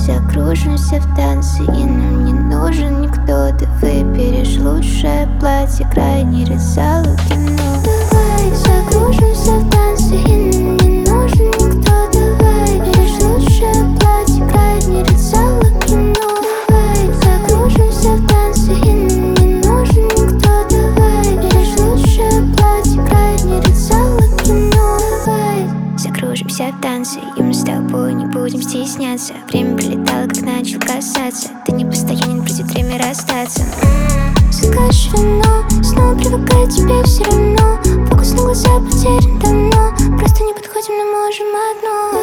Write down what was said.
закружимся в танце, и нам не нужен никто. Ты выберешь лучшее платье, крайний ряд зала кино. Давай закружимся в танце, и нам не нужен никто. Давай выберешь лучшее платье, крайний ряд зала кино. Давай закружимся в танце, и нам не нужен никто. Давай выберешь лучшее платье, крайний ряд зала кино. Давай закружимся в танце, и мы с тобой не будем стесняться. Время пролетало, как начал касаться. Ты не постоянен, придет время расстаться. Закажешь вино, снова привыкаю к тебе все равно. Фокус на глаза потерян давно. Просто не подходим, но можем одно.